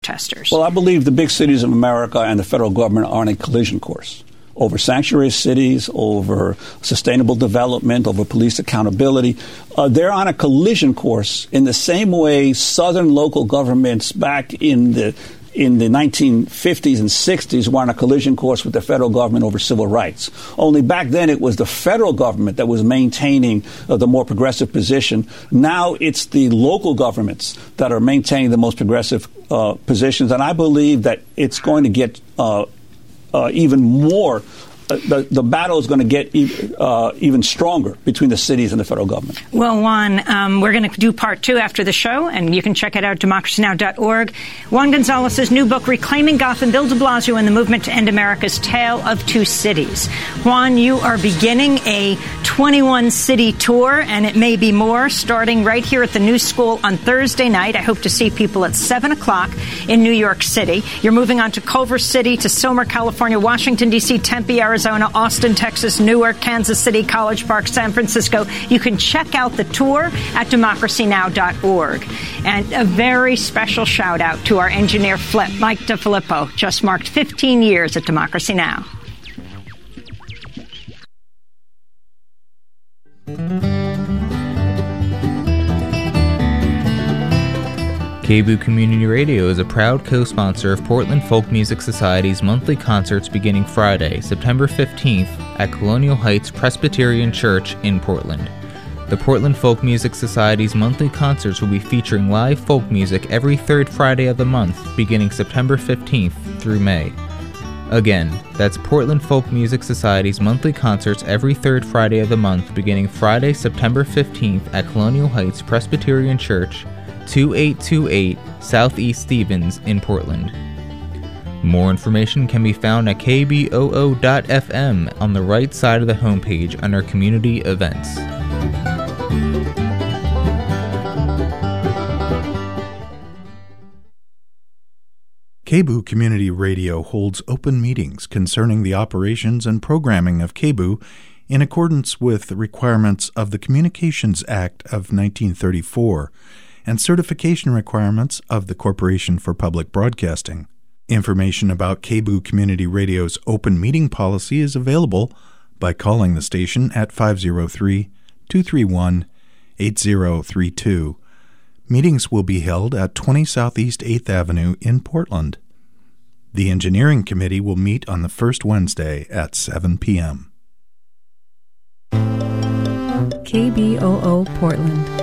protesters. Well, I believe the big cities of America and the federal government are on a collision course over sanctuary cities, over sustainable development, over police accountability. They're on a collision course in the same way southern local governments back in the 1950s and 60s were on a collision course with the federal government over civil rights. Only back then it was the federal government that was maintaining the more progressive position. Now it's the local governments that are maintaining the most progressive positions. And I believe that it's going to get even more. The battle is going to get even stronger between the cities and the federal government. Well, Juan, we're going to do part 2 after the show, and you can check it out at democracynow.org. Juan Gonzalez's new book, Reclaiming Gotham, Bill de Blasio and the Movement to End America's Tale of Two Cities. Juan, you are beginning a 21-city tour, and it may be more, starting right here at the New School on Thursday night. I hope to see people at 7 o'clock in New York City. You're moving on to Culver City, to Silmar, California, Washington, D.C., Tempe, Arizona, Austin, Texas, Newark, Kansas City, College Park, San Francisco. You can check out the tour at democracynow.org. And a very special shout out to our engineer, Mike DeFilippo, just marked 15 years at Democracy Now! KBOO Community Radio is a proud co-sponsor of Portland Folk Music Society's monthly concerts beginning Friday, September 15th at Colonial Heights Presbyterian Church in Portland. The Portland Folk Music Society's monthly concerts will be featuring live folk music every third Friday of the month beginning September 15th through May. Again, that's Portland Folk Music Society's monthly concerts every third Friday of the month beginning Friday, September 15th at Colonial Heights Presbyterian Church, 2828 Southeast Stevens in Portland. More information can be found at kboo.fm on the right side of the homepage under Community Events. KBOO Community Radio holds open meetings concerning the operations and programming of KBOO in accordance with the requirements of the Communications Act of 1934 and certification requirements of the Corporation for Public Broadcasting. Information about KBOO Community Radio's open meeting policy is available by calling the station at 503-231-8032. Meetings will be held at 20 Southeast 8th Avenue in Portland. The Engineering Committee will meet on the first Wednesday at 7 p.m. KBOO Portland.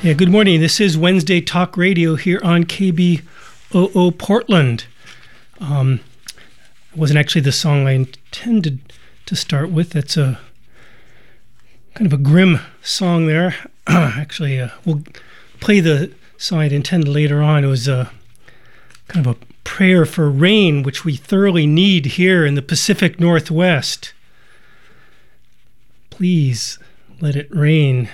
Yeah, good morning. This is Wednesday Talk Radio here on KBOO Portland. It wasn't actually the song I intended to start with. It's a kind of a grim song there. Actually, we'll play the song I'd intended later on. It was kind of a prayer for rain, which we thoroughly need here in the Pacific Northwest. Please let it rain.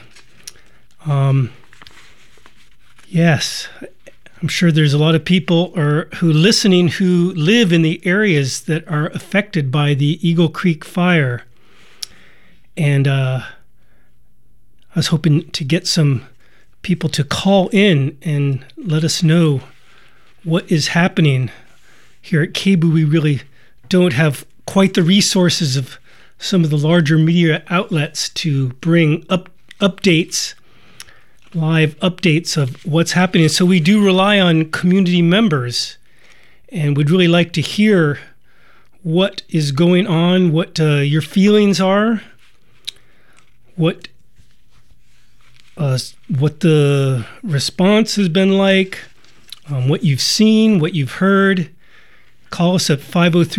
Yes, I'm sure there's a lot of people who listening who live in the areas that are affected by the Eagle Creek fire. And I was hoping to get some people to call in and let us know what is happening. Here at KBOO, we really don't have quite the resources of some of the larger media outlets to bring updates, live updates of what's happening. So we do rely on community members, and we'd really like to hear what is going on, what your feelings are, what the response has been like, what you've seen, what you've heard. Call us at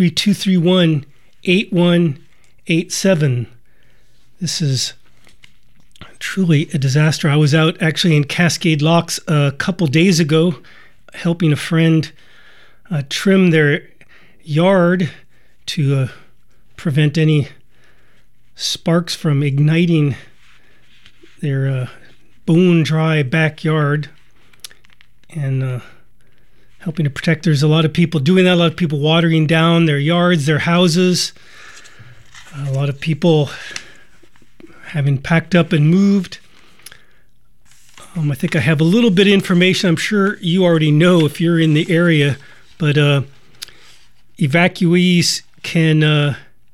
503-231-8187. This is truly a disaster. I was out actually in Cascade Locks a couple days ago helping a friend trim their yard to prevent any sparks from igniting their bone-dry backyard, and helping to protect. There's a lot of people doing that, a lot of people watering down their yards, their houses, a lot of people having packed up and moved. I think I have a little bit of information. I'm sure you already know if you're in the area, but evacuees can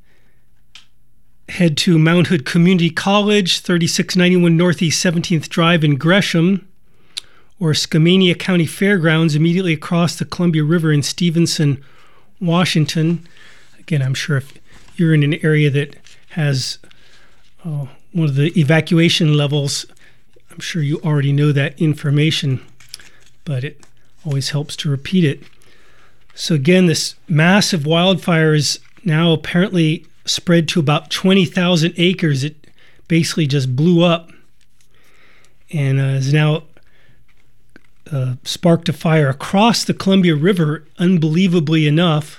head to Mount Hood Community College, 3691 Northeast 17th Drive in Gresham, or Skamania County Fairgrounds immediately across the Columbia River in Stevenson, Washington. Again, I'm sure if you're in an area that has one of the evacuation levels, I'm sure you already know that information, but it always helps to repeat it. So again, this massive wildfire is now apparently spread to about 20,000 acres. It basically just blew up and is now sparked a fire across the Columbia River, unbelievably enough,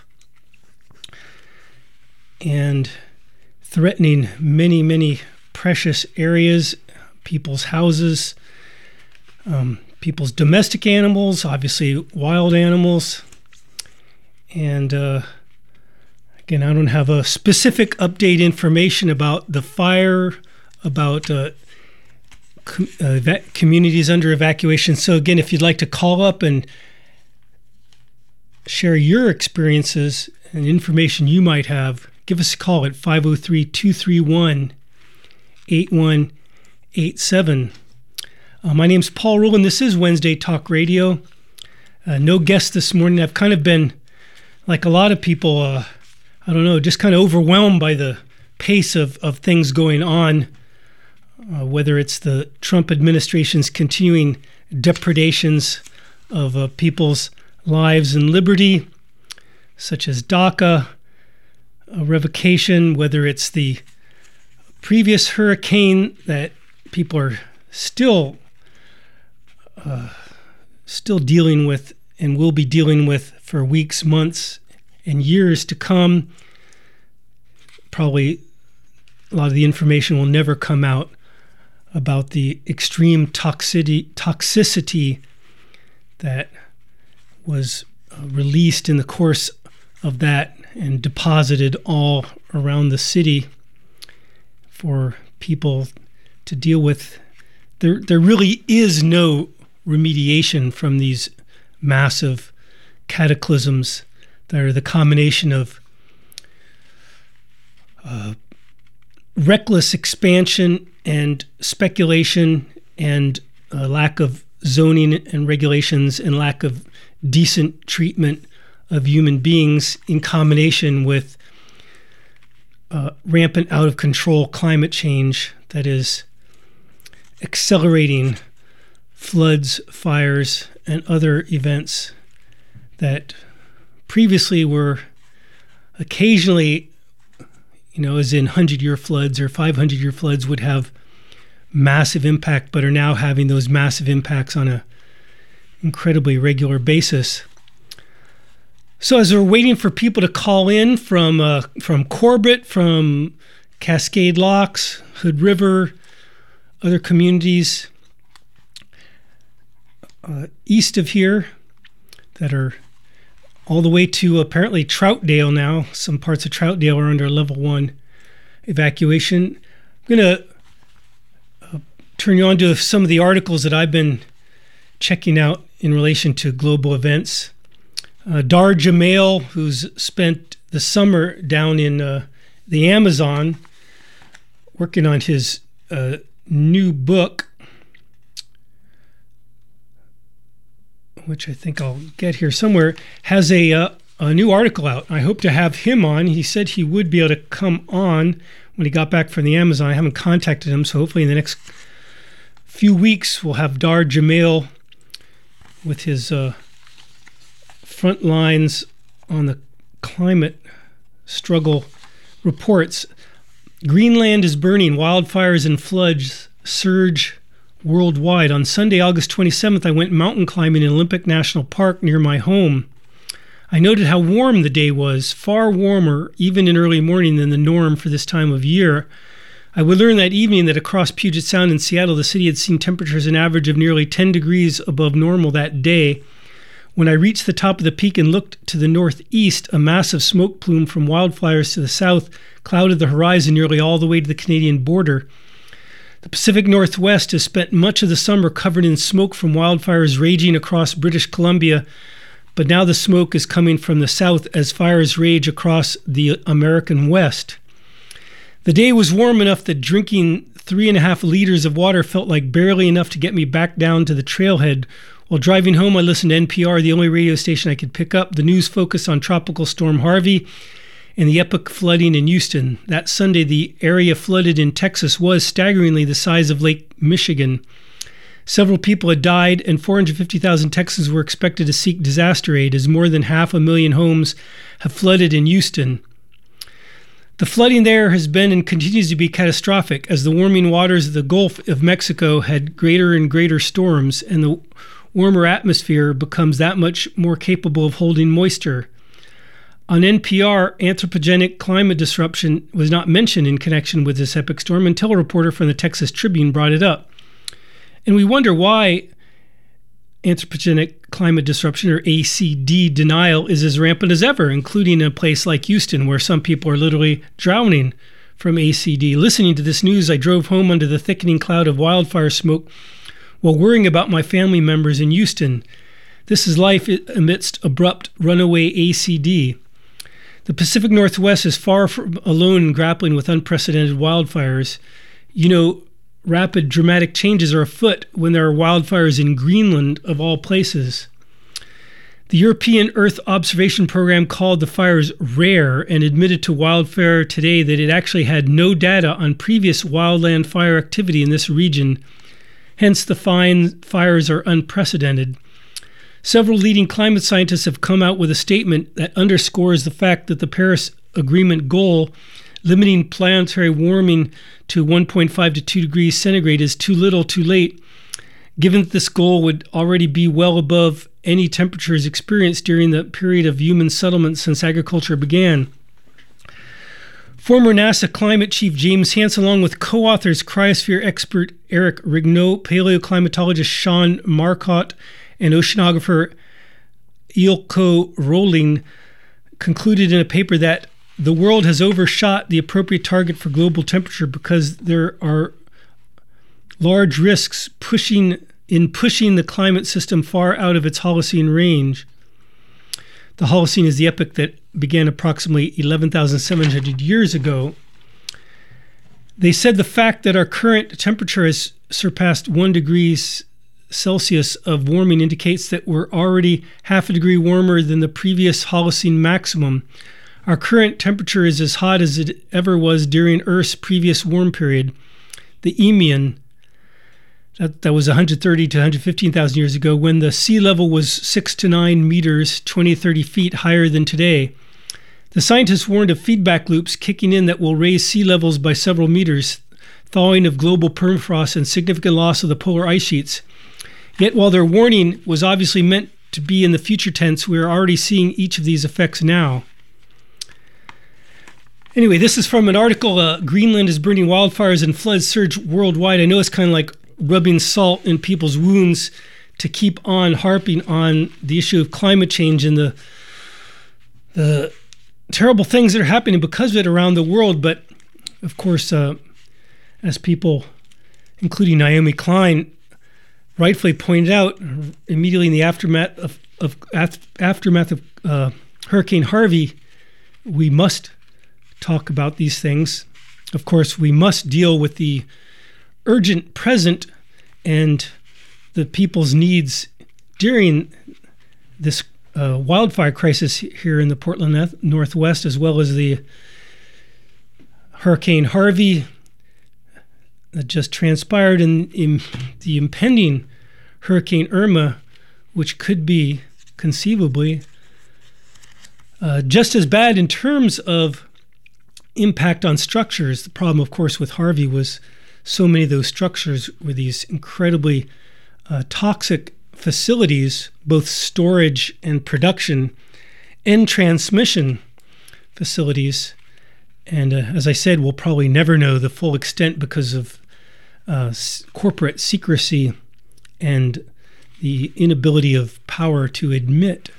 and threatening many, many precious areas, people's houses, people's domestic animals, obviously wild animals. And again, I don't have a specific update information about the fire, about communities under evacuation. So again, if you'd like to call up and share your experiences and information you might have, give us a call at 503-231-8187. My name's Paul Rowland. This is Wednesday Talk Radio. No guest this morning. I've kind of been, like a lot of people, I don't know, just kind of overwhelmed by the pace of things going on. Whether it's the Trump administration's continuing depredations of people's lives and liberty, such as DACA, revocation, whether it's the previous hurricane that people are still dealing with and will be dealing with for weeks, months, and years to come. Probably a lot of the information will never come out about the extreme toxicity that was released in the course of that and deposited all around the city for people to deal with. There really is no remediation from these massive cataclysms that are the combination of reckless expansion and speculation and lack of zoning and regulations and lack of decent treatment of human beings, in combination with rampant out of control climate change that is accelerating floods, fires, and other events that previously were occasionally, as in 100-year floods or 500-year floods, would have massive impact, but are now having those massive impacts on an incredibly regular basis. So as we're waiting for people to call in from Corbett, from Cascade Locks, Hood River, other communities east of here that are all the way to apparently Troutdale now. Some parts of Troutdale are under level 1 evacuation. I'm going to turn you on to some of the articles that I've been checking out in relation to global events. Dar Jamail, who's spent the summer down in the Amazon working on his new book, which I think I'll get here somewhere, has a new article out. I hope to have him on. He said he would be able to come on when he got back from the Amazon. I haven't contacted him, so hopefully in the next few weeks we'll have Dar Jamail with his front lines on the climate struggle reports. Greenland is burning. Wildfires and floods surge worldwide. On Sunday, August 27th, I went mountain climbing in Olympic National Park near my home. I noted how warm the day was, far warmer even in early morning than the norm for this time of year. I would learn that evening that across Puget Sound in Seattle, the city had seen temperatures an average of nearly 10 degrees above normal that day. When I reached the top of the peak and looked to the northeast, a massive smoke plume from wildfires to the south clouded the horizon nearly all the way to the Canadian border. The Pacific Northwest has spent much of the summer covered in smoke from wildfires raging across British Columbia, but now the smoke is coming from the south as fires rage across the American West. The day was warm enough that drinking 3.5 liters of water felt like barely enough to get me back down to the trailhead. While driving home, I listened to NPR, the only radio station I could pick up. The news focused on Tropical Storm Harvey and the epic flooding in Houston. That Sunday, the area flooded in Texas was staggeringly the size of Lake Michigan. Several people had died, and 450,000 Texans were expected to seek disaster aid, as more than 500,000 homes have flooded in Houston. The flooding there has been and continues to be catastrophic, as the warming waters of the Gulf of Mexico had greater and greater storms, and the warmer atmosphere becomes that much more capable of holding moisture. On NPR, anthropogenic climate disruption was not mentioned in connection with this epic storm until a reporter from the Texas Tribune brought it up. And we wonder why anthropogenic climate disruption, or ACD, denial is as rampant as ever, including in a place like Houston, where some people are literally drowning from ACD. Listening to this news, I drove home under the thickening cloud of wildfire smoke while worrying about my family members in Houston. This is life amidst abrupt runaway ACD. The Pacific Northwest is far from alone in grappling with unprecedented wildfires. Rapid, dramatic changes are afoot when there are wildfires in Greenland, of all places. The European Earth Observation Program called the fires rare and admitted to Wildfire Today that it actually had no data on previous wildland fire activity in this region. Hence, the fires are unprecedented. Several leading climate scientists have come out with a statement that underscores the fact that the Paris Agreement goal, limiting planetary warming to 1.5 to 2 degrees centigrade, is too little, too late, given that this goal would already be well above any temperatures experienced during the period of human settlement since agriculture began. Former NASA climate chief James Hansen, along with co-authors cryosphere expert Eric Rigneau, paleoclimatologist Sean Marcotte, and oceanographer Eelco Rolling, concluded in a paper that the world has overshot the appropriate target for global temperature because there are large risks pushing the climate system far out of its Holocene range. The Holocene is the epoch that began approximately 11,700 years ago. They said the fact that our current temperature has surpassed 1 degree Celsius of warming indicates that we're already 0.5 degree warmer than the previous Holocene maximum. Our current temperature is as hot as it ever was during Earth's previous warm period, the Eemian. That was 130 to 115,000 years ago, when the sea level was 6 to 9 meters, 20 to 30 feet higher than today. The scientists warned of feedback loops kicking in that will raise sea levels by several meters, thawing of global permafrost, and significant loss of the polar ice sheets. Yet while their warning was obviously meant to be in the future tense, we are already seeing each of these effects now. Anyway, this is from an article, Greenland is burning, wildfires and floods surge worldwide. I know it's kind of like rubbing salt in people's wounds to keep on harping on the issue of climate change and the terrible things that are happening because of it around the world. But of course, as people, including Naomi Klein, rightfully pointed out, immediately in the aftermath of Hurricane Harvey, we must talk about these things. Of course, we must deal with the urgent present and the people's needs during this wildfire crisis here in the Portland Northwest, as well as the Hurricane Harvey that just transpired, and the impending Hurricane Irma, which could be conceivably just as bad in terms of impact on structures. The problem, of course, with Harvey was so many of those structures were these incredibly toxic facilities, both storage and production and transmission facilities. And as I said, we'll probably never know the full extent because of corporate secrecy and the inability of power to admit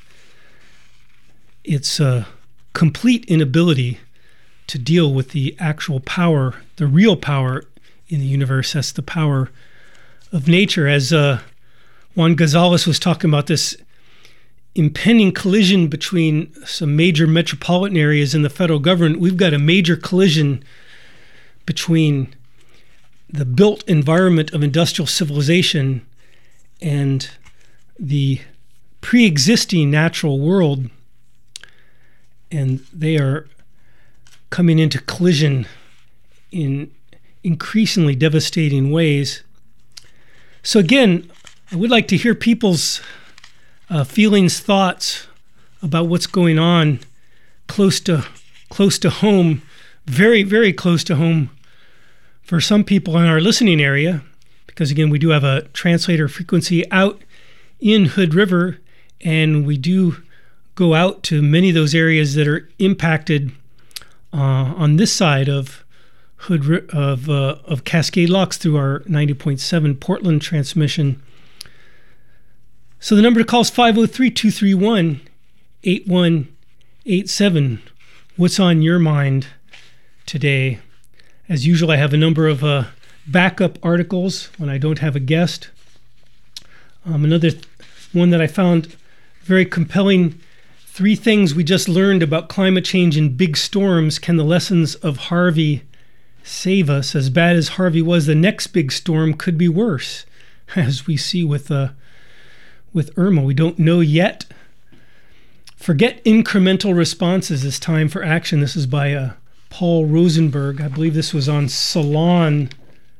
its complete inability to deal with the actual power, the real power in the universe. That's the power of nature. As Juan Gonzalez was talking about, this impending collision between some major metropolitan areas and the federal government, we've got a major collision between the built environment of industrial civilization and the pre-existing natural world, and they are coming into collision in increasingly devastating ways. So again, I would like to hear people's feelings, thoughts about what's going on close to home, very, very close to home for some people in our listening area, because again, we do have a translator frequency out in Hood River, and we do go out to many of those areas that are impacted on this side of Cascade Locks through our 90.7 Portland transmission. So the number to call is 503-231-8187. What's on your mind today? As usual, I have a number of backup articles when I don't have a guest. Another one that I found very compelling: 3 things we just learned about climate change and big storms. Can the lessons of Harvey save us? As bad as Harvey was, the next big storm could be worse, as we see with Irma. We don't know yet. Forget incremental responses. It's time for action. This is by Paul Rosenberg. I believe this was on Salon.com.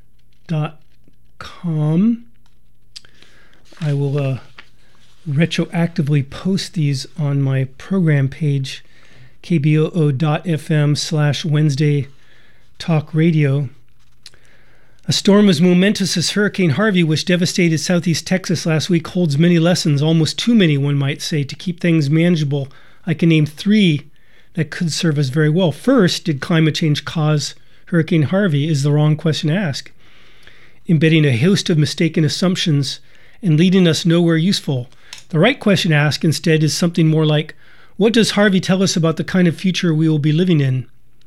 I will retroactively post these on my program page, kboo.fm/Wednesday Talk Radio. A storm as momentous as Hurricane Harvey, which devastated southeast Texas last week, holds many lessons, almost too many, one might say, to keep things manageable. I can name 3 that could serve us very well. First, did climate change cause Hurricane Harvey? Is the wrong question to ask, embedding a host of mistaken assumptions and leading us nowhere useful. The right question to ask instead is something more like, what does Harvey tell us about the kind of future we will be living in?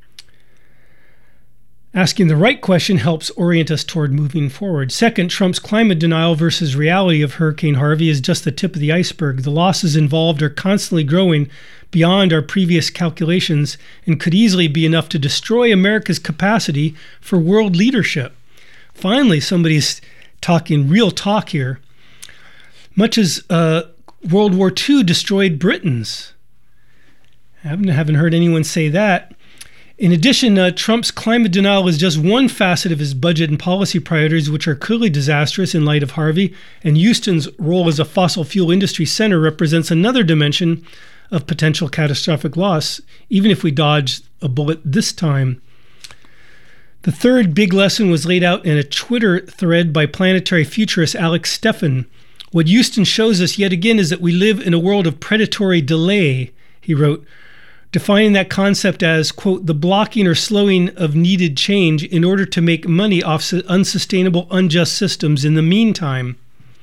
Asking the right question helps orient us toward moving forward. Second, Trump's climate denial versus reality of Hurricane Harvey is just the tip of the iceberg. The losses involved are constantly growing beyond our previous calculations and could easily be enough to destroy America's capacity for world leadership. Finally, somebody's talking real talk here. Much as World War II destroyed Britons. I haven't heard anyone say that. In addition, Trump's climate denial is just one facet of his budget and policy priorities, which are clearly disastrous in light of Harvey. And Houston's role as a fossil fuel industry center represents another dimension of potential catastrophic loss, even if we dodge a bullet this time. The third big lesson was laid out in a Twitter thread by planetary futurist Alex Steffen. What Houston shows us yet again is that we live in a world of predatory delay, he wrote, defining that concept as, quote, the blocking or slowing of needed change in order to make money off unsustainable, unjust systems in the meantime.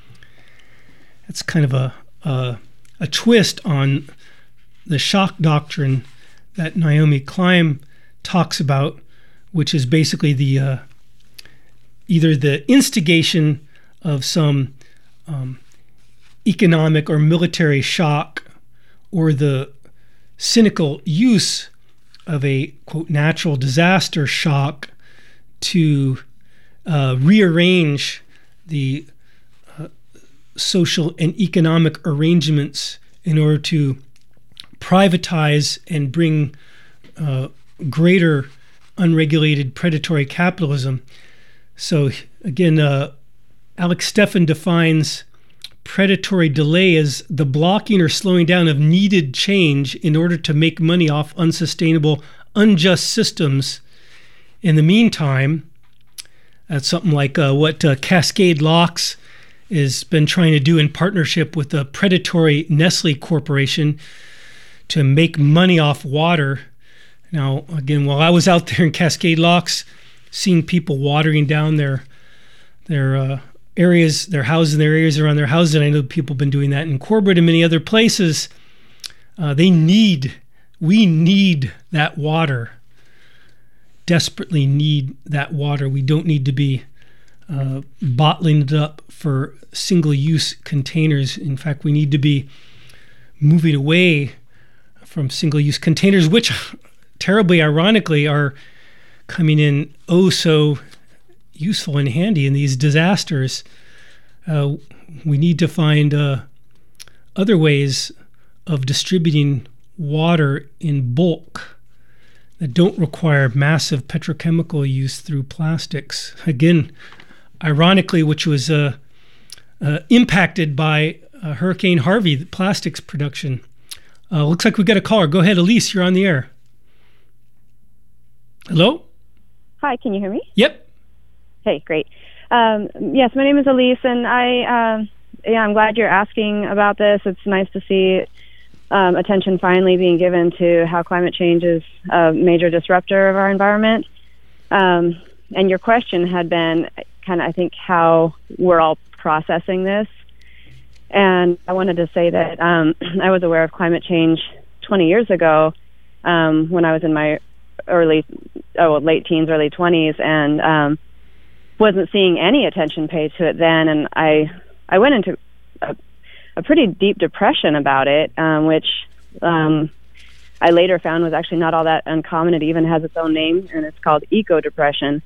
That's kind of a twist on the shock doctrine that Naomi Klein talks about, which is basically the either the instigation of some economic or military shock, or the cynical use of a, quote, natural disaster shock to rearrange the social and economic arrangements in order to privatize and bring greater unregulated predatory capitalism. So again, Alex Steffen defines predatory delay as the blocking or slowing down of needed change in order to make money off unsustainable, unjust systems. In the meantime, that's something like what Cascade Locks has been trying to do in partnership with the predatory Nestle Corporation to make money off water. Now, again, while I was out there in Cascade Locks, seeing people watering down their areas, their houses, and their areas around their houses, and I know people have been doing that in Corbett and many other places. We need that water. Desperately need that water. We don't need to be bottling it up for single-use containers. In fact, we need to be moving away from single-use containers, which terribly ironically are coming in oh so useful and handy in these disasters. We need to find other ways of distributing water in bulk that don't require massive petrochemical use through plastics. Again, ironically, which was impacted by Hurricane Harvey, the plastics production. Looks like we got a caller. Go ahead, Elise, you're on the air. Hello? Hi, can you hear me? Yep. Hey, great. Yes, my name is Elise, and I'm glad you're asking about this. It's nice to see attention finally being given to how climate change is a major disruptor of our environment. And your question had been kind of, I think, how we're all processing this. And I wanted to say that I was aware of climate change 20 years ago when I was in my late teens, early 20s, and wasn't seeing any attention paid to it then. And I went into a pretty deep depression about it, which I later found was actually not all that uncommon. It even has its own name, and it's called eco-depression.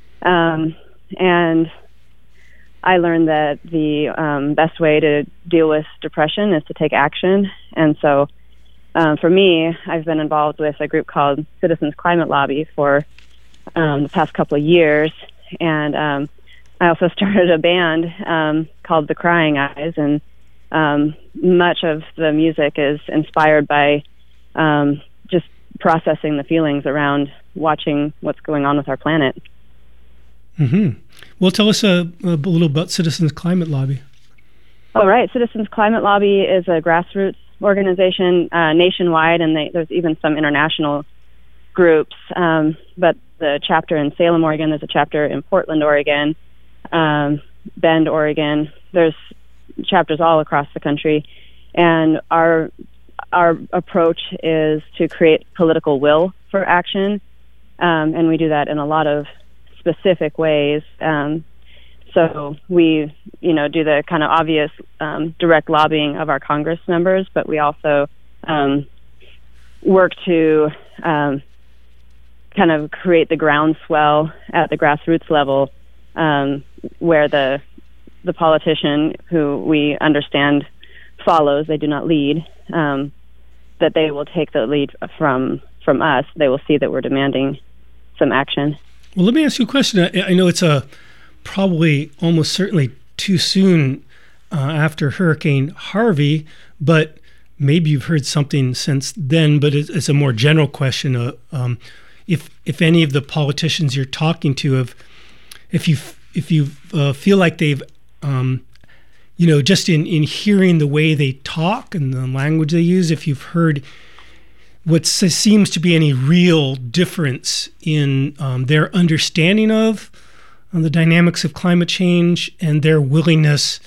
And I learned that the best way to deal with depression is to take action. And so for me, I've been involved with a group called Citizens Climate Lobby for the past couple of years. And I also started a band called The Crying Eyes. And much of the music is inspired by just processing the feelings around watching what's going on with our planet. Mm-hmm. Well, tell us a little about Citizens Climate Lobby. All right. Citizens Climate Lobby is a grassroots organization nationwide, and there's even some international groups. But the chapter in Salem, Oregon, there's a chapter in Portland, Oregon, Bend, Oregon. There's chapters all across the country. And our approach is to create political will for action. And we do that in a lot of specific ways. So we, do the kind of obvious direct lobbying of our Congress members, but we also work to kind of create the groundswell at the grassroots level, where the politician, who we understand follows, they do not lead, that they will take the lead from from us, they will see that we're demanding some action. Well, let me ask you a question. I know it's probably almost certainly too soon after Hurricane Harvey, but maybe you've heard something since then. But it's a more general question. If any of the politicians you're talking to if you feel like they've just in hearing the way they talk and the language they use, if you've heard what seems to be any real difference in their understanding of the dynamics of climate change and their willingness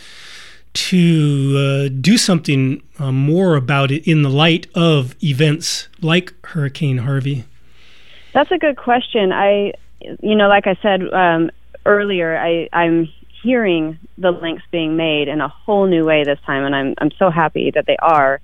to do something more about it in the light of events like Hurricane Harvey? That's a good question. Like I said earlier, I'm hearing the links being made in a whole new way this time, and I'm so happy that they are.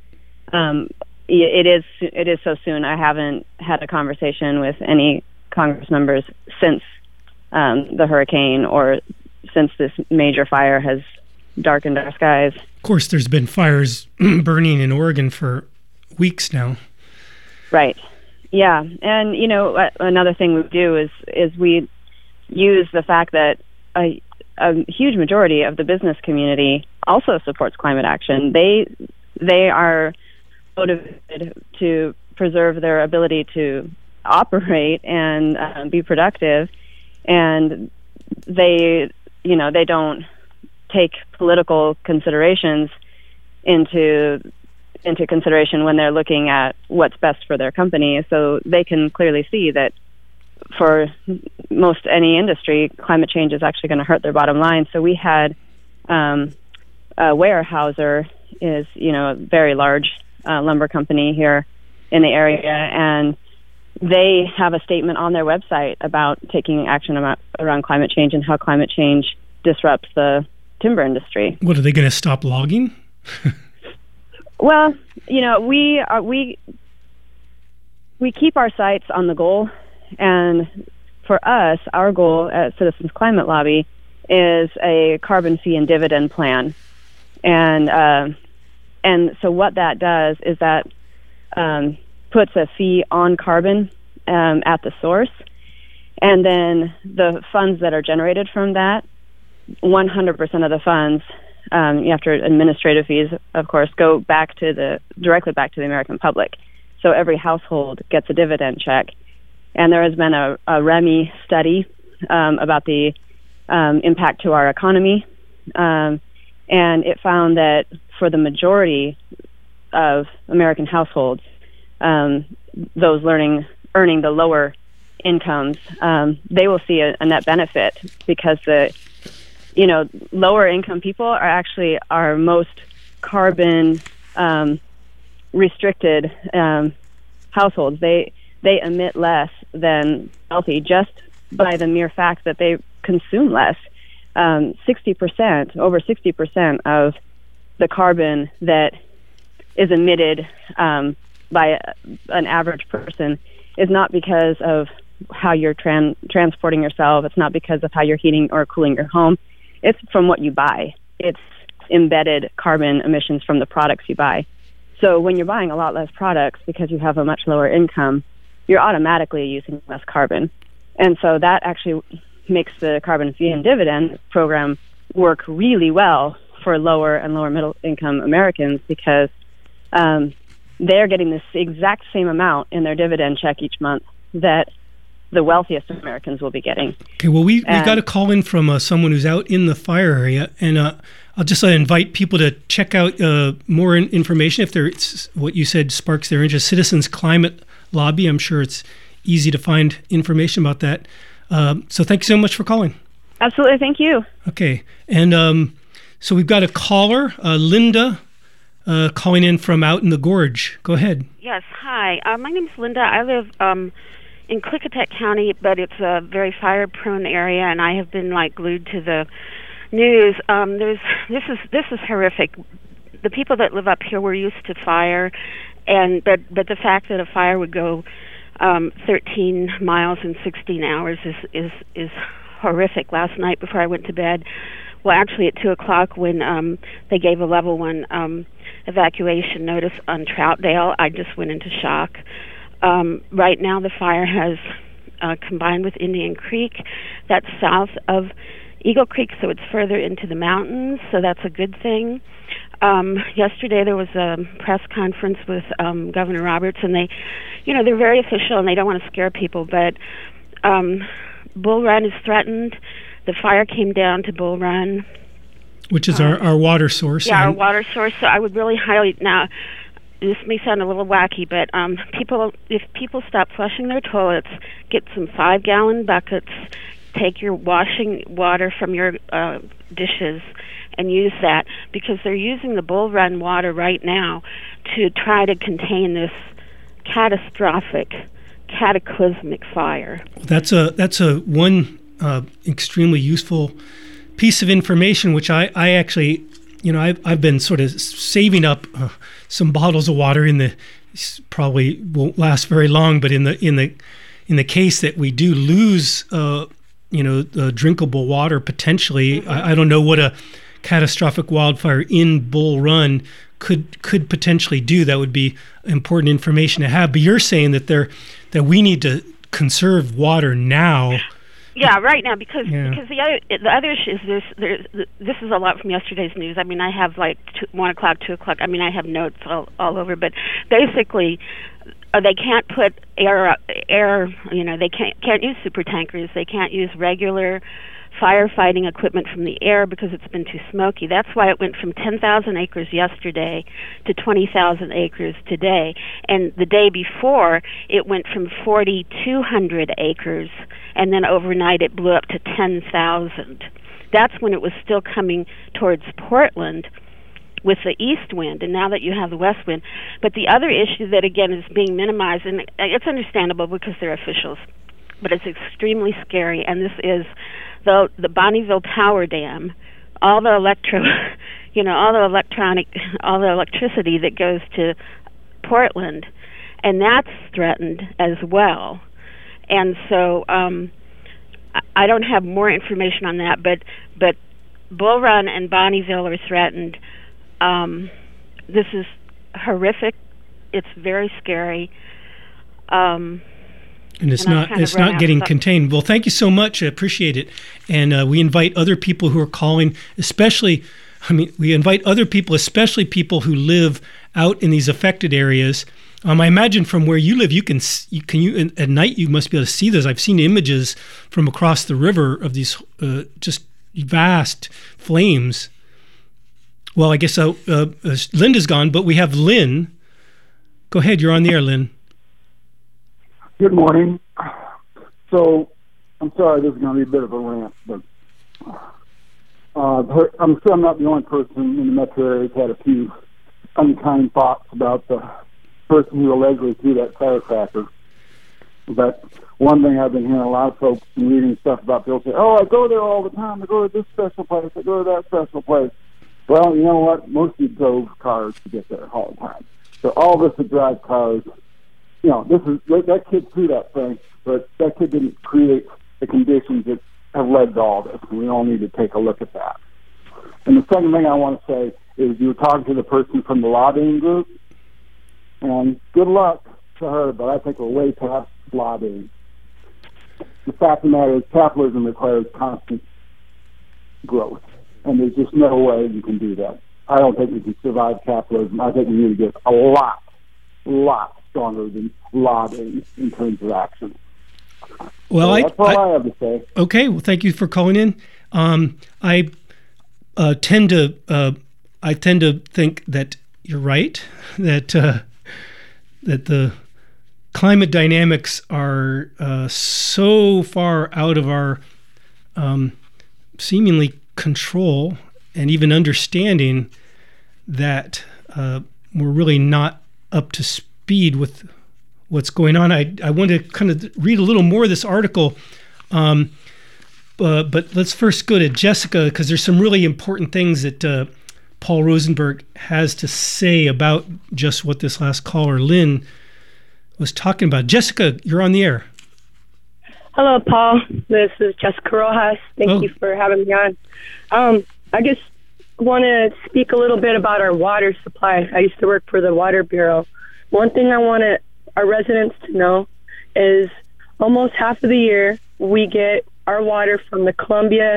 It is so soon. I haven't had a conversation with any Congress members since the hurricane or since this major fire has darkened our skies. Of course, there's been fires burning in Oregon for weeks now. Right. Yeah. And, another thing we do is we use the fact that a huge majority of the business community also supports climate action. They are motivated to preserve their ability to operate and be productive, and they don't take political considerations into consideration when they're looking at what's best for their company. So they can clearly see that for most any industry, climate change is actually going to hurt their bottom line. So we had Weyerhaeuser is a very large lumber company here in the area, and they have a statement on their website about taking action around climate change and how climate change disrupts the timber industry. What, are they going to stop logging? Well, we keep our sights on the goal, and for us, our goal at Citizens Climate Lobby is a carbon fee and dividend plan, and so what that does is that puts a fee on carbon at the source, and then the funds that are generated from that, 100% of the funds, after administrative fees, of course, go directly back to the American public. So every household gets a dividend check. And there has been a REMI study about the impact to our economy, and it found that for the majority of American households, those earning the lower incomes, they will see a net benefit, because lower income people are actually our most carbon restricted households. They emit less than wealthy just by the mere fact that they consume less. 60%, over 60% of the carbon that is emitted by an average person is not because of how you're transporting yourself. It's not because of how you're heating or cooling your home. It's from what you buy. It's embedded carbon emissions from the products you buy. So when you're buying a lot less products because you have a much lower income, you're automatically using less carbon. And so that actually makes the carbon fee and dividend program work really well for lower and lower middle income Americans, because they're getting this exact same amount in their dividend check each month that the wealthiest Americans will be getting. Okay, well, we got a call in from someone who's out in the fire area, and I'll just invite people to check out more information if what you said sparks their interest. Citizens Climate Lobby, I'm sure it's easy to find information about that. So thank you so much for calling. Absolutely, thank you. Okay, and so we've got a caller, Linda, calling in from out in the gorge. Go ahead. Yes, hi. My name's Linda. I live in Klickitat County, but it's a very fire-prone area, and I have been glued to the news. This is horrific. The people that live up here were used to fire, but the fact that a fire would go 13 miles in 16 hours is horrific. Last night before I went to bed, well, actually at 2 o'clock when they gave a level 1 evacuation notice on Troutdale, I just went into shock. Right now the fire has combined with Indian Creek. That's south of Eagle Creek, so it's further into the mountains, so that's a good thing. Yesterday there was a press conference with Governor Roberts, and they're very official and they don't want to scare people, but Bull Run is threatened. The fire came down to Bull Run, which is our water source. Yeah, our water source. So I would really highly, now this may sound a little wacky, but if people stop flushing their toilets, get some 5-gallon buckets, take your washing water from your dishes and use that, because they're using the Bull Run water right now to try to contain this cataclysmic fire. That's a one extremely useful piece of information, which I actually, I've been sort of saving up some bottles of water probably won't last very long, but in the case that we do lose drinkable water potentially, mm-hmm. I don't know what a catastrophic wildfire in Bull Run could potentially do. That would be important information to have. But you're saying that we need to conserve water now. Yeah, right now, because the other issue is this is a lot from yesterday's news. I mean, I have like 1 o'clock, 2 o'clock. I mean, I have notes all over, but basically, they can't put air. They can't use super tankers. They can't use regular firefighting equipment from the air because it's been too smoky. That's why it went from 10,000 acres yesterday to 20,000 acres today. And the day before, it went from 4,200 acres, and then overnight it blew up to 10,000. That's when it was still coming towards Portland with the east wind, and now that you have the west wind. But the other issue that, again, is being minimized, and it's understandable because they're officials, but it's extremely scary, and this is the Bonneville Power Dam, all the electricity that goes to Portland, and that's threatened as well. And so I don't have more information on that, but Bull Run and Bonneville are threatened. This is horrific. It's very scary. And it's not getting contained. Well, thank you so much. I appreciate it. And we invite other people who are calling, especially people who live out in these affected areas. I imagine from where you live, at night you must be able to see this. I've seen images from across the river of these just vast flames. Well, I guess Linda's gone, but we have Lynn. Go ahead, you're on the air, Lynn. Good morning. So, I'm sorry this is going to be a bit of a rant, but I'm sure I'm not the only person in the metro area who's had a few unkind thoughts about the person who allegedly threw that firecracker. But one thing I've been hearing a lot of folks and reading stuff about, people say, I go there all the time. I go to this special place. I go to that special place. Well, you know what? Most of you drove cars to get there all the time. So all of us that drive cars, that kid threw that thing, but that kid didn't create the conditions that have led to all this. And we all need to take a look at that. And the second thing I want to say is you were talking to the person from the lobbying group, and good luck to her, but I think we're way past lobbying. The fact of the matter is capitalism requires constant growth, and there's just no way you can do that. I don't think we can survive capitalism. I think we need to get a lot stronger than lobbying in terms of action. Well, so that's all I have to say. Okay, well, thank you for calling in. I tend to think that you're right, that the climate dynamics are so far out of our seemingly control and even understanding that we're really not up to speed with what's going on. I want to kind of read a little more of this article, but let's first go to Jessica, because there's some really important things that Paul Rosenberg has to say about just what this last caller, Lynn, was talking about. Jessica, you're on the air. Hello, Paul. This is Jessica Rojas. Thank you for having me on. I just want to speak a little bit about our water supply. I used to work for the Water Bureau. One thing I want to our residents to know is almost half of the year we get our water from the Columbia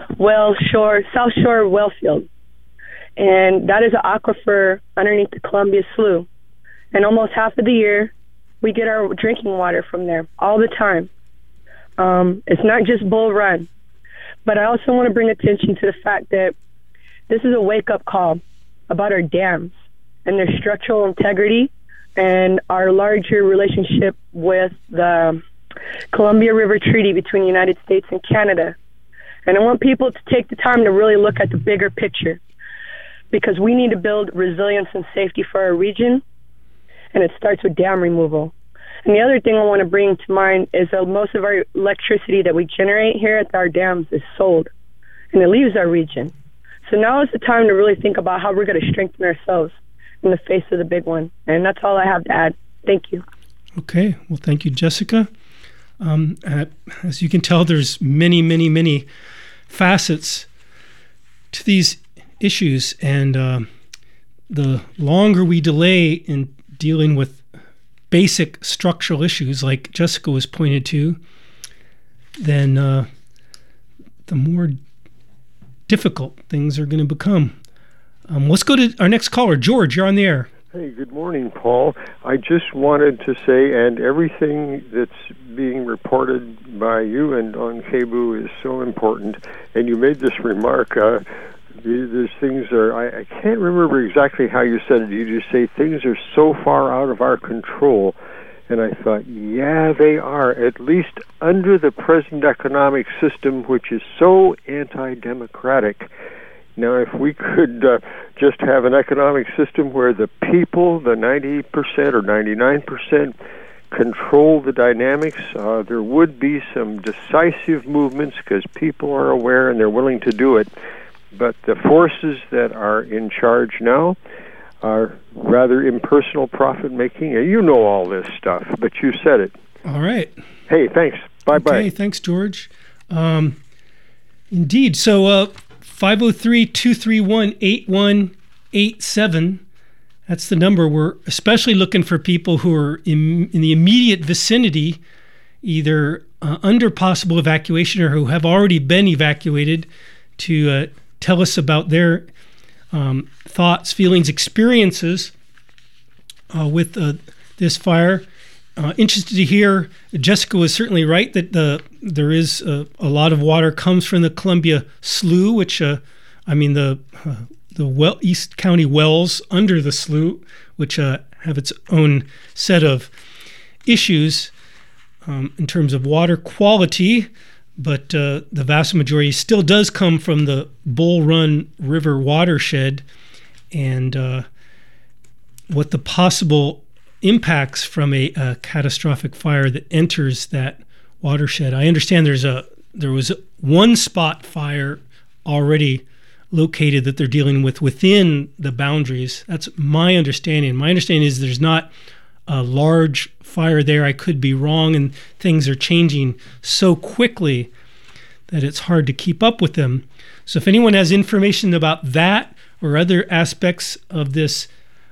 South Shore well field. And that is an aquifer underneath the Columbia Slough. And almost half of the year we get our drinking water from there all the time. It's not just Bull Run. But I also want to bring attention to the fact that this is a wake-up call about our dams and their structural integrity and our larger relationship with the Columbia River Treaty between the United States and Canada. And I want people to take the time to really look at the bigger picture, because we need to build resilience and safety for our region, and it starts with dam removal. And the other thing I want to bring to mind is that most of our electricity that we generate here at our dams is sold, and it leaves our region. So now is the time to really think about how we're going to strengthen ourselves in the face of the big one. And that's all I have to add. Thank you. Okay. Well, thank you, Jessica. As you can tell, there's many, many, many facets to these issues. And the longer we delay in dealing with basic structural issues like Jessica was pointed to, then the more difficult things are going to become. Let's go to our next caller. George, you're on the air. Hey, good morning, Paul. I just wanted to say, and everything that's being reported by you and on KBOO is so important, and you made this remark, these things are, I can't remember exactly how you said it. You just say things are so far out of our control. And I thought, yeah, they are, at least under the present economic system, which is so anti-democratic. Now, if we could just have an economic system where the people, the 90% or 99%, control the dynamics, there would be some decisive movements because people are aware and they're willing to do it. But the forces that are in charge now are rather impersonal profit-making. You know all this stuff, but you said it. All right. Hey, thanks. Bye-bye. Okay, thanks, George. Indeed. So 503-231-8187. That's the number. We're especially looking for people who are in the immediate vicinity, either under possible evacuation or who have already been evacuated, to tell us about their thoughts, feelings, experiences with this fire. Interested to hear, Jessica was certainly right that there is a lot of water comes from the Columbia Slough, which the East County wells under the slough, which have its own set of issues in terms of water quality. But the vast majority still does come from the Bull Run River watershed, and what the possible impacts from a catastrophic fire that enters that watershed. I understand there was one spot fire already located that they're dealing with within the boundaries. That's my understanding. My understanding is there's not a large fire there. I could be wrong, and things are changing so quickly that it's hard to keep up with them. So if anyone has information about that or other aspects of this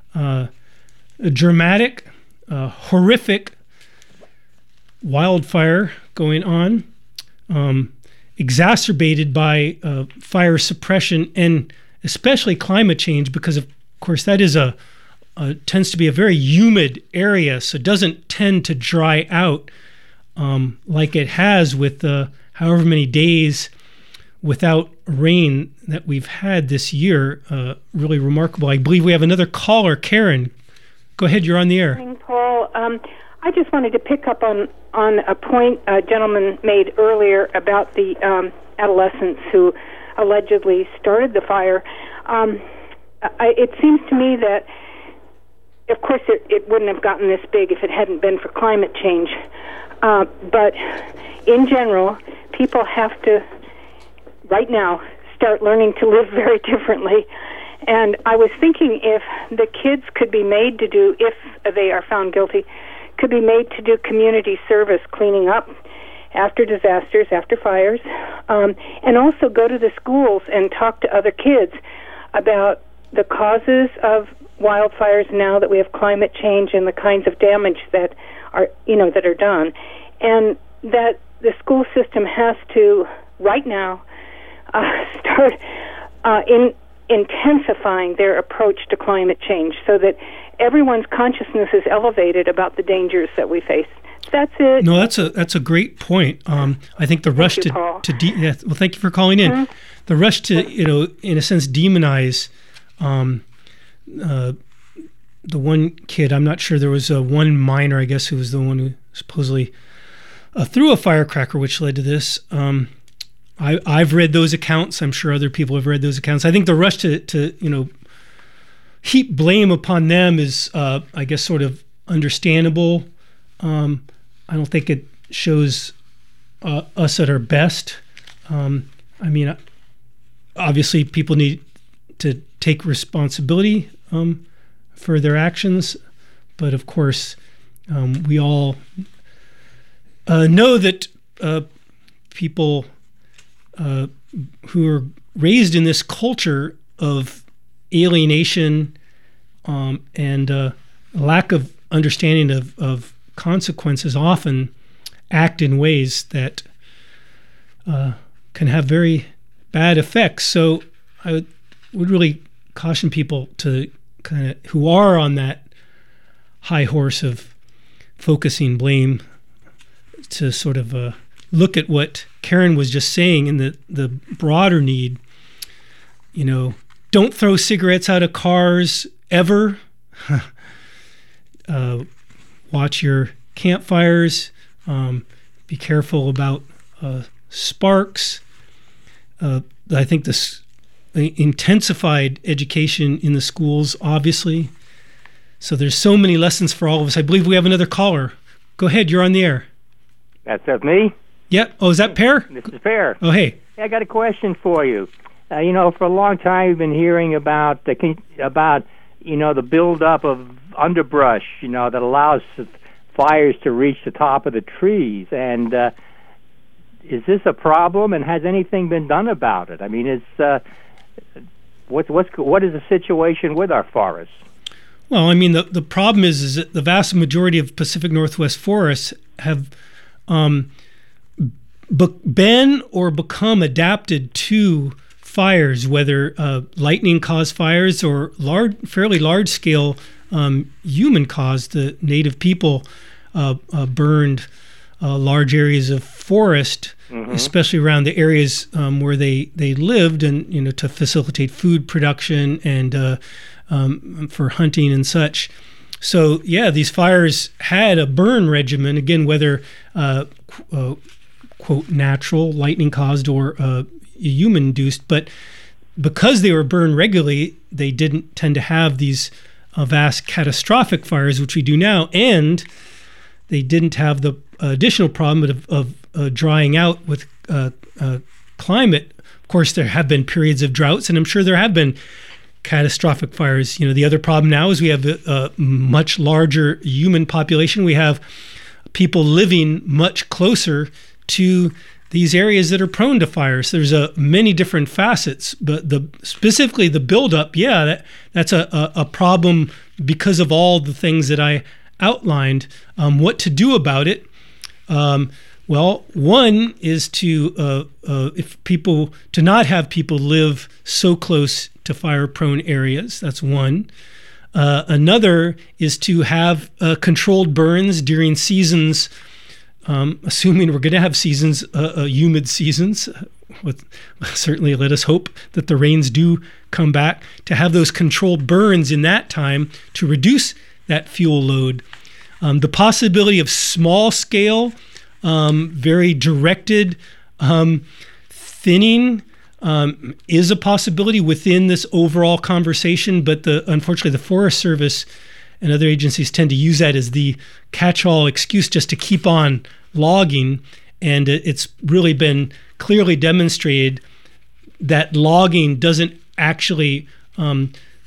dramatic, horrific wildfire going on, exacerbated by fire suppression and especially climate change, because of course that is tends to be a very humid area, so it doesn't tend to dry out like it has with however many days without rain that we've had this year. Really remarkable. I believe we have another caller, Karen. Go ahead, you're on the air. Good morning, Paul. I just wanted to pick up on a point a gentleman made earlier about the adolescents who allegedly started the fire. It seems to me that, of course, it wouldn't have gotten this big if it hadn't been for climate change. But in general, people have to, right now, start learning to live very differently. And I was thinking if the kids could be made to do, if they are found guilty, could be made to do community service, cleaning up after disasters, after fires, and also go to the schools and talk to other kids about the causes of wildfires now that we have climate change and the kinds of damage that are done, and that the school system has to right now start intensifying their approach to climate change so that everyone's consciousness is elevated about the dangers that we face. That's it. No, that's a great point. I think the rush well, thank you for calling in. Mm-hmm. The rush to, in a sense, demonize the one kid. I'm not sure, there was one minor, I guess, who was the one who supposedly threw a firecracker, which led to this. I've read those accounts. I'm sure other people have read those accounts. I think the rush to heap blame upon them is, I guess, sort of understandable. I don't think it shows us at our best. Obviously, people need to take responsibility for their actions, but of course, we all know that people who are raised in this culture of alienation and lack of understanding of consequences often act in ways that can have very bad effects. So I would really caution people to who are on that high horse of focusing blame to sort of look at what Karen was just saying in the broader need. Don't throw cigarettes out of cars ever. Watch your campfires. Be careful about sparks. I think this intensified education in the schools, obviously. So there's so many lessons for all of us. I believe we have another caller. Go ahead, you're on the air. That's me? Yep. Oh, is that Per? This is Per. Oh, hey. I got a question for you. For a long time we've been hearing about the buildup of underbrush, that allows fires to reach the top of the trees. And is this a problem, and has anything been done about it? What is the situation with our forests? Well, the problem is that the vast majority of Pacific Northwest forests have been or become adapted to fires, whether lightning-caused fires or fairly large-scale human-caused. The native people burned large areas of forest, especially around the areas where they lived, and to facilitate food production and for hunting and such. So these fires had a burn regimen, again, whether quote natural, lightning caused, or human induced, but because they were burned regularly, they didn't tend to have these vast catastrophic fires, which we do now, and they didn't have the additional problem of drying out with climate. Of course, there have been periods of droughts, and I'm sure there have been catastrophic fires. The other problem now is we have a much larger human population. We have people living much closer to these areas that are prone to fires. There's many different facets, but specifically the buildup, that's a problem because of all the things that I outlined. What to do about it? Well, one is to not have people live so close to fire-prone areas. That's one. Another is to have controlled burns during seasons, assuming we're going to have seasons, humid seasons. Certainly let us hope that the rains do come back, to have those controlled burns in that time to reduce that fuel load. The possibility of small-scale, very directed thinning is a possibility within this overall conversation, but unfortunately the Forest Service and other agencies tend to use that as the catch-all excuse just to keep on logging, and it's really been clearly demonstrated that logging doesn't actually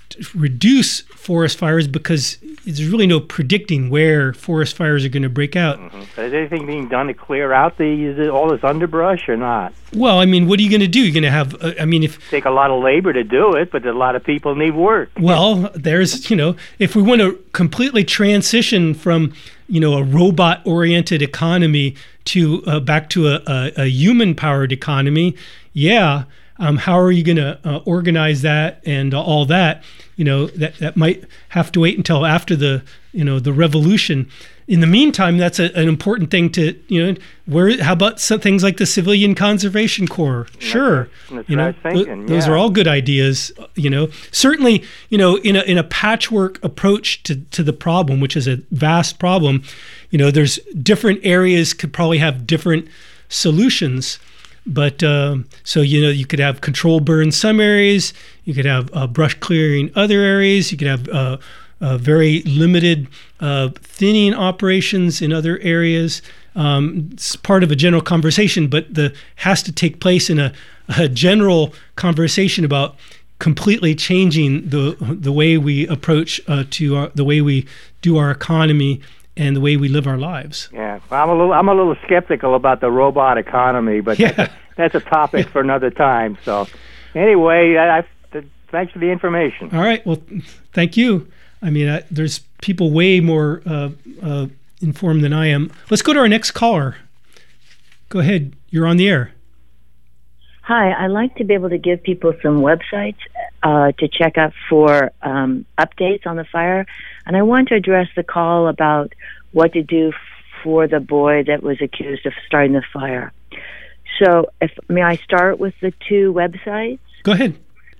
reduce forest fires because there's really no predicting where forest fires are going to break out. Mm-hmm. Is anything being done to clear out all this underbrush or not? Well, I mean, what are you going to do? You're going to have, take a lot of labor to do it, but a lot of people need work. Well, there's, if we want to completely transition from, a robot-oriented economy to back to a human-powered economy, how are you going to organize that and all that? That might have to wait until after the revolution. In the meantime, that's an important thing to, how about some things like the Civilian Conservation Corps? Sure. That's what I was thinking. Those are all good ideas, Certainly, in a patchwork approach to the problem, which is a vast problem, there's different areas could probably have different solutions. But so you could have control burn some areas, you could have brush clearing other areas, you could have very limited thinning operations in other areas. It's part of a general conversation, but has to take place in a general conversation about completely changing the way we approach the way we do our economy and the way we live our lives. Yeah, well, I'm a little skeptical about the robot economy, but that's a topic for another time. So, anyway, thanks for the information. All right. Well, thank you. I mean, there's people way more informed than I am. Let's go to our next caller. Go ahead. You're on the air. Hi. I'd like to be able to give people some websites to check out for updates on the fire. And I want to address the call about what to do for the boy that was accused of starting the fire. So, may I start with the two websites? Go ahead.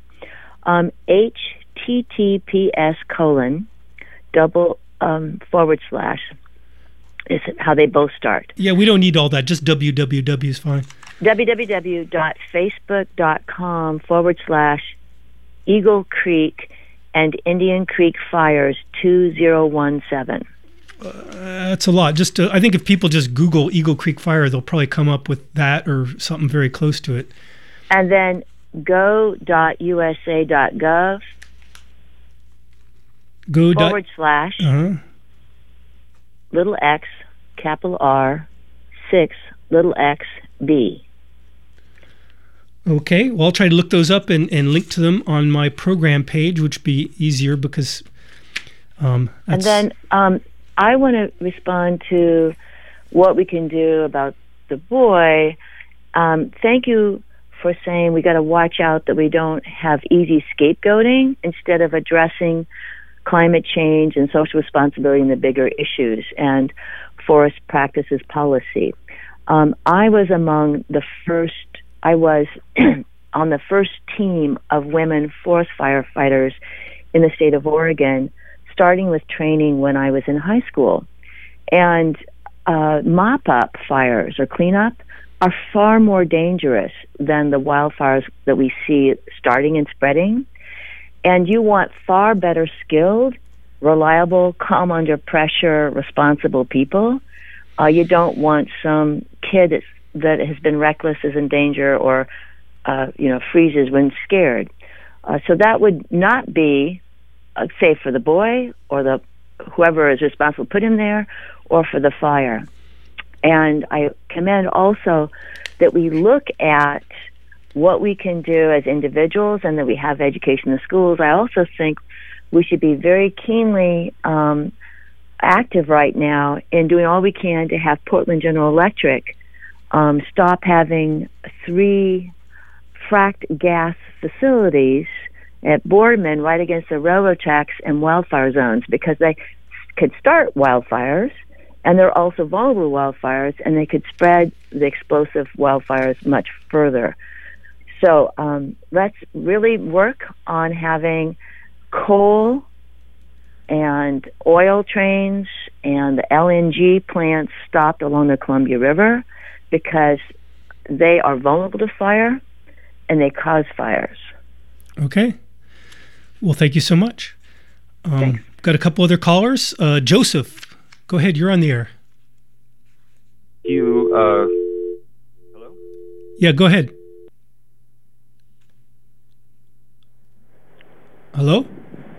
https:// is how they both start. Yeah, we don't need all that. Just www is fine. www.facebook.com/Eagle Creek and Indian Creek Fires 2017. That's a lot. I think if people just Google Eagle Creek Fire, they'll probably come up with that or something very close to it. And then go.usa.gov / little x, capital R, 6, little x, B. Okay, well, I'll try to look those up and link to them on my program page, which would be easier because... and then I want to respond to what we can do about the boy. Thank you for saying we got to watch out that we don't have easy scapegoating instead of addressing climate change and social responsibility and the bigger issues and forest practices policy. I was on the first team of women forest firefighters in the state of Oregon, starting with training when I was in high school. And mop-up fires or cleanup are far more dangerous than the wildfires that we see starting and spreading. And you want far better skilled, reliable, calm under pressure, responsible people. You don't want some kid that has been reckless, is in danger, or freezes when scared. So that would not be safe for the boy or whoever is responsible put him there, or for the fire. And I commend also that we look at what we can do as individuals and that we have education in the schools. I also think we should be very keenly active right now in doing all we can to have Portland General Electric stop having 3 fracked gas facilities at Boardman right against the railroad tracks and wildfire zones, because they could start wildfires, and they're also vulnerable wildfires, and they could spread the explosive wildfires much further. So let's really work on having coal and oil trains and the LNG plants stopped along the Columbia River, because they are vulnerable to fire and they cause fires. Okay. Well, thank you so much. Got a couple other callers. Joseph, go ahead. You're on the air. Hello? Yeah, go ahead. Hello?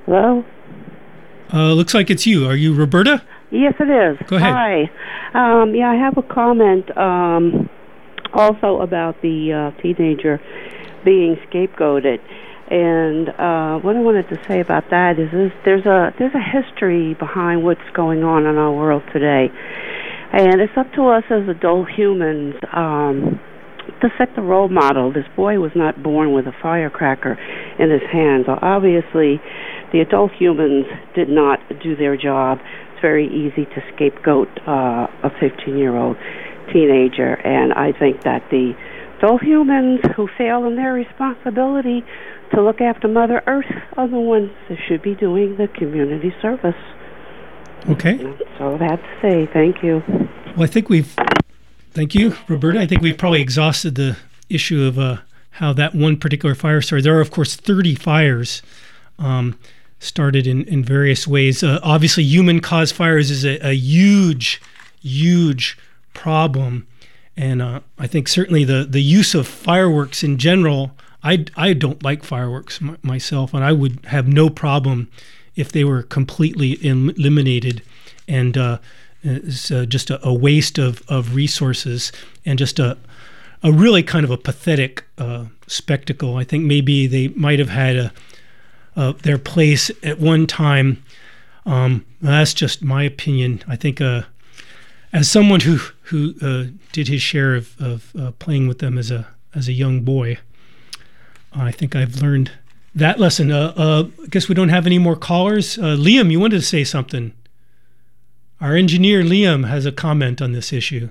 Hello? Looks like it's you. Are you Roberta? Yes, it is. Go ahead. Hi. I have a comment also about the teenager being scapegoated. And what I wanted to say about that is there's a history behind what's going on in our world today. And it's up to us as adult humans to set the role model. This boy was not born with a firecracker in his hands. Obviously, the adult humans did not do their job. It's very easy to scapegoat a 15-year-old teenager, and I think that the adult humans who fail in their responsibility to look after Mother Earth are the ones that should be doing the community service. Okay. That's all I have to say. Thank you. Well, thank you, Roberta. I think we've probably exhausted the issue of how that one particular fire started. There are, of course, 30 fires started in various ways. Obviously, human-caused fires is a huge, huge problem. And I think certainly the use of fireworks in general, I don't like fireworks myself, and I would have no problem if they were completely eliminated. And it's just a waste of resources and just a really kind of a pathetic spectacle. I think maybe they might have had their place at one time. That's just my opinion. I think as someone who did his share of playing with them as a young boy, I think I've learned that lesson. I guess we don't have any more callers. Liam, you wanted to say something. Our engineer, Liam, has a comment on this issue.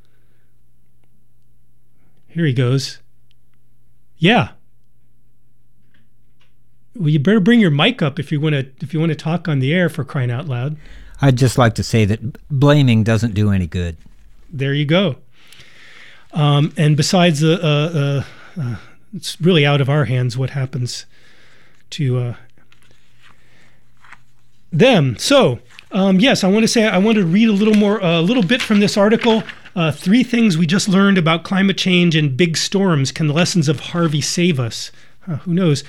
Here he goes. Yeah. Well, you better bring your mic up if you want to talk on the air, for crying out loud. I'd just like to say that blaming doesn't do any good. There you go. And besides, it's really out of our hands what happens to them. So, yes, I want to read a little bit from this article. 3 things we just learned about climate change and big storms. Can the lessons of Harvey save us? Who knows?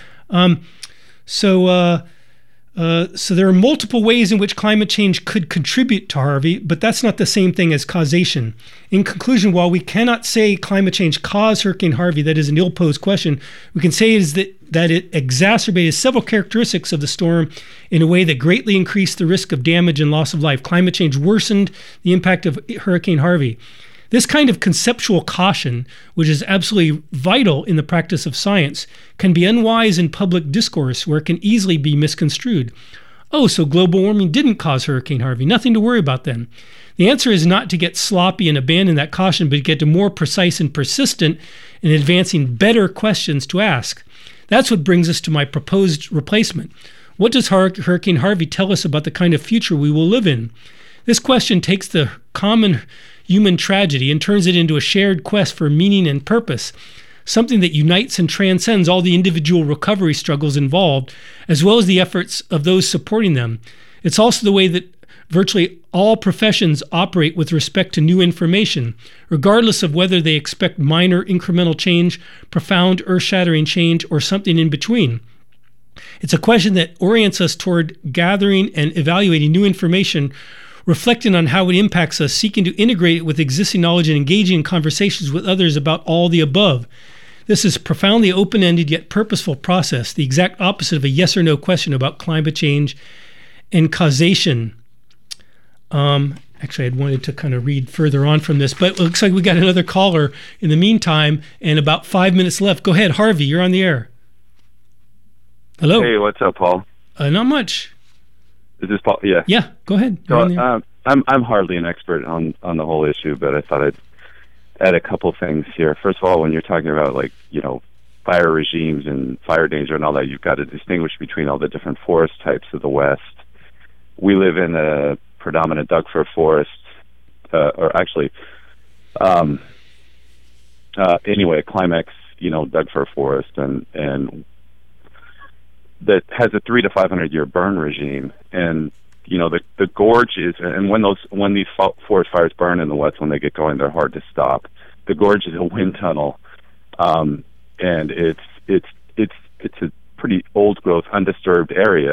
So there are multiple ways in which climate change could contribute to Harvey, but that's not the same thing as causation. In conclusion, while we cannot say climate change caused Hurricane Harvey, that is an ill-posed question, we can say that it exacerbated several characteristics of the storm in a way that greatly increased the risk of damage and loss of life. Climate change worsened the impact of Hurricane Harvey. This kind of conceptual caution, which is absolutely vital in the practice of science, can be unwise in public discourse where it can easily be misconstrued. Oh, so global warming didn't cause Hurricane Harvey. Nothing to worry about then. The answer is not to get sloppy and abandon that caution, but to get to more precise and persistent in advancing better questions to ask. That's what brings us to my proposed replacement. What does Hurricane Harvey tell us about the kind of future we will live in? This question takes the common human tragedy and turns it into a shared quest for meaning and purpose, something that unites and transcends all the individual recovery struggles involved, as well as the efforts of those supporting them. It's also the way that virtually all professions operate with respect to new information, regardless of whether they expect minor incremental change, profound earth-shattering change, or something in between. It's a question that orients us toward gathering and evaluating new information, reflecting on how it impacts us, seeking to integrate it with existing knowledge, and engaging in conversations with others about all the above. This is a profoundly open-ended yet purposeful process, the exact opposite of a yes or no question about climate change and causation. Actually, I'd wanted to kind of read further on from this, but it looks like we got another caller in the meantime, and about 5 minutes left. Go ahead, Harvey, you're on the air. Hello. Hey, what's up, Paul? Not much. Is this Paul? Yeah. Yeah, go ahead. So, I'm hardly an expert on the whole issue, but I thought I'd add a couple things here. First of all, when you're talking about fire regimes and fire danger and all that, you've got to distinguish between all the different forest types of the West. We live in a predominant Doug fir forest, Climax, Doug fir forest, and that has a 300 to 500 year burn regime, and the gorge is, and when these forest fires burn in the West, when they get going, they're hard to stop. The gorge is a wind tunnel, and it's a pretty old growth, undisturbed area,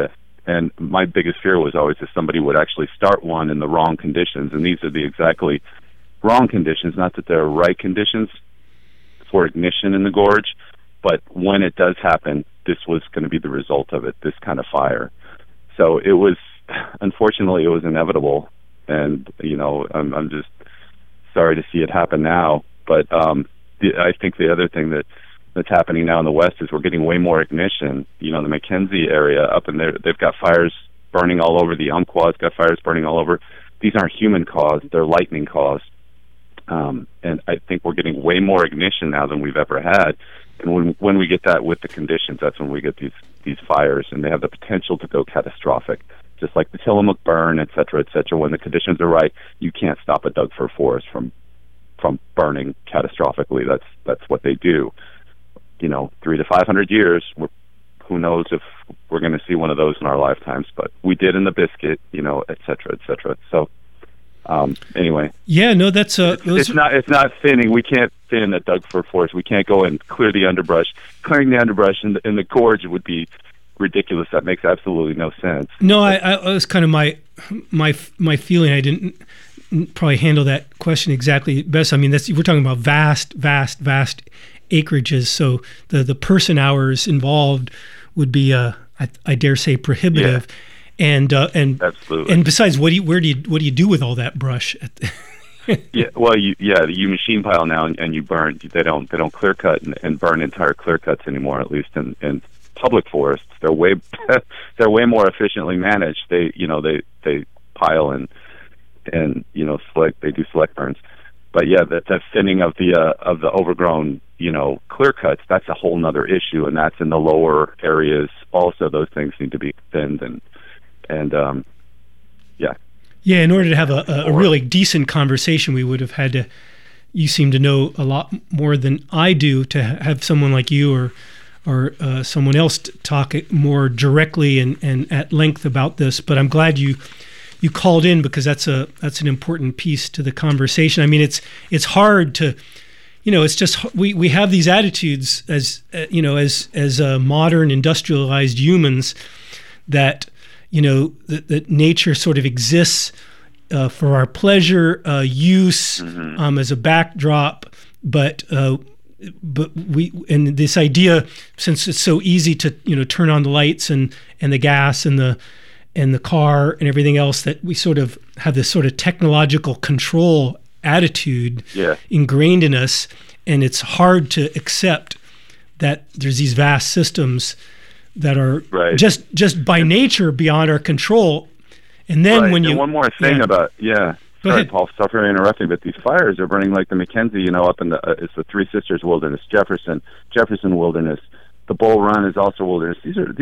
And my biggest fear was always that somebody would actually start one in the wrong conditions, and these are the exactly wrong conditions, not that they're right conditions for ignition in the gorge, but when it does happen, this was going to be the result of it, this kind of fire. So it was, unfortunately, it was inevitable, and, you know, I'm just sorry to see it happen now, but I think the other thing that's happening now in the West is we're getting way more ignition. You know, the Mackenzie area up in there, they've got fires burning all over. The Umpqua's got fires burning all over. These aren't human caused, they're lightning caused. And I think we're getting way more ignition now than we've ever had. And when we get that with the conditions, that's when we get these fires, and they have the potential to go catastrophic. Just like the Tillamook burn, et cetera, et cetera. When the conditions are right, you can't stop a Doug fir forest from burning catastrophically. That's what they do. You know, 300 to 500 years. Who knows if we're going to see one of those in our lifetimes? But we did in the Biscuit, you know, et cetera, et cetera. So. Anyway. Yeah, no, that's it's not thinning. We can't thin a Doug fir forest. We can't go and clear the underbrush. Clearing the underbrush in the gorge would be ridiculous. That makes absolutely no sense. No, I was kind of my feeling. I didn't probably handle that question exactly best. I mean, we're talking about vast acreages. So the person hours involved would be I dare say prohibitive. Yeah. And absolutely. And besides, what do you do with all that brush? Yeah, well, you machine pile now, and you burn. They don't clear cut and burn entire clear cuts anymore. At least in public forests, they're way more efficiently managed. They pile and select. They do select burns. But yeah, that thinning of the overgrown clear cuts, that's a whole nother issue, and that's in the lower areas. Also, those things need to be thinned and yeah, in order to have a really decent conversation, we would have had to. You seem to know a lot more than I do to have someone like you or someone else talk more directly and at length about this. But I'm glad you called in, because that's an important piece to the conversation. I mean, it's hard to. It's just we have these attitudes as modern industrialized humans that that nature sort of exists for our pleasure, use, as a backdrop, but this idea, since it's so easy to turn on the lights and the gas and the car and everything else, that we sort of have this sort of technological control attitude ingrained in us, and it's hard to accept that there's these vast systems that are just by nature beyond our control. And then when one more thing about sorry, Paul, sorry for interrupting, but these fires are burning like the Mackenzie, up in it's the Three Sisters Wilderness, Jefferson Wilderness, the Bull Run is also wilderness. These are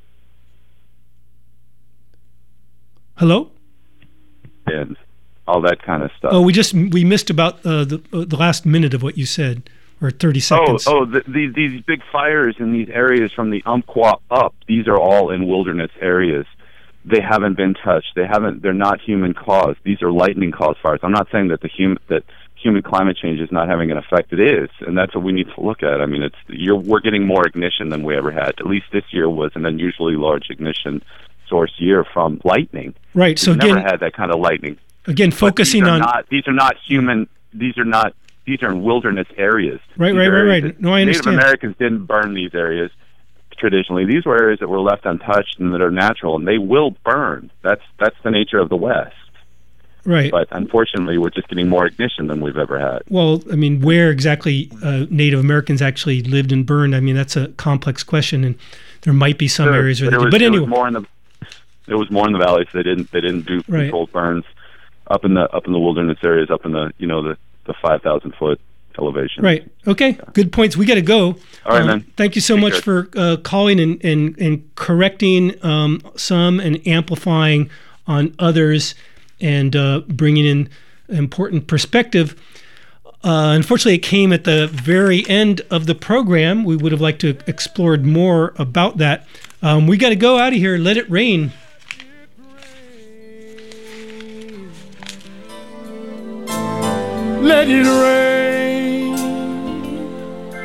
Hello? And all that kind of stuff. Oh, we missed about the last minute of what you said, or 30 seconds. These big fires in these areas from the Umpqua up, these are all in wilderness areas. They haven't been touched. They're not human caused. These are lightning caused fires. I'm not saying that human climate change is not having an effect. It is, and that's what we need to look at. I mean, we're getting more ignition than we ever had. At least this year was an unusually large ignition source year from lightning. Right. So we've never had that kind of lightning. Again, focusing on these are not human. These are in wilderness areas. Right. No, I understand. Native Americans didn't burn these areas traditionally. These were areas that were left untouched and that are natural, and they will burn. That's the nature of the West. Right. But unfortunately, we're just getting more ignition than we've ever had. Well, I mean, where exactly Native Americans actually lived and burned, I mean, that's a complex question, and there might be some areas where they did. But anyway, it was more in the valleys. They didn't do controlled burns up in the wilderness areas, up in the the 5,000 foot elevation. Right. Okay. Yeah. Good points. We got to go. All right, man. Thank you so much for calling and correcting some and amplifying on others and bringing in important perspective. Unfortunately, it came at the very end of the program. We would have liked to have explored more about that. We got to go out of here. Let it rain. Let it rain.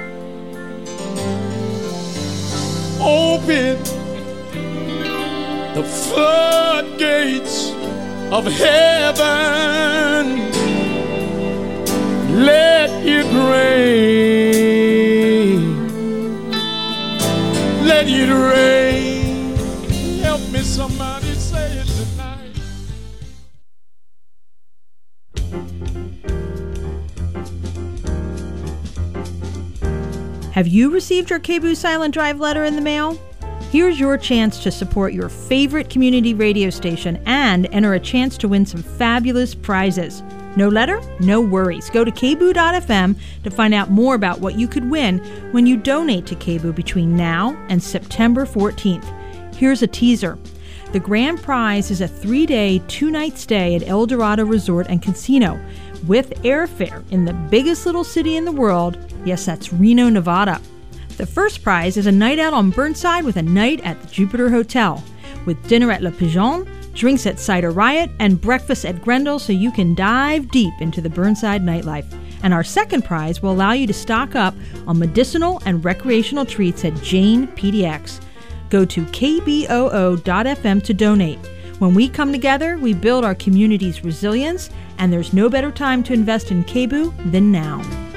Open the floodgates of heaven. Let it rain. Let it rain. Help me, somebody say it tonight. Have you received your KBOO Silent Drive letter in the mail? Here's your chance to support your favorite community radio station and enter a chance to win some fabulous prizes. No letter? No worries. Go to kboo.fm to find out more about what you could win when you donate to KBOO between now and September 14th. Here's a teaser. The grand prize is a 3-day, 2-night stay at El Dorado Resort and Casino with airfare in the biggest little city in the world. Yes, that's Reno, Nevada. The first prize is a night out on Burnside with a night at the Jupiter Hotel, with dinner at Le Pigeon, drinks at Cider Riot, and breakfast at Grendel so you can dive deep into the Burnside nightlife. And our second prize will allow you to stock up on medicinal and recreational treats at Jane PDX. Go to kboo.fm to donate. When we come together, we build our community's resilience, and there's no better time to invest in KBOO than now.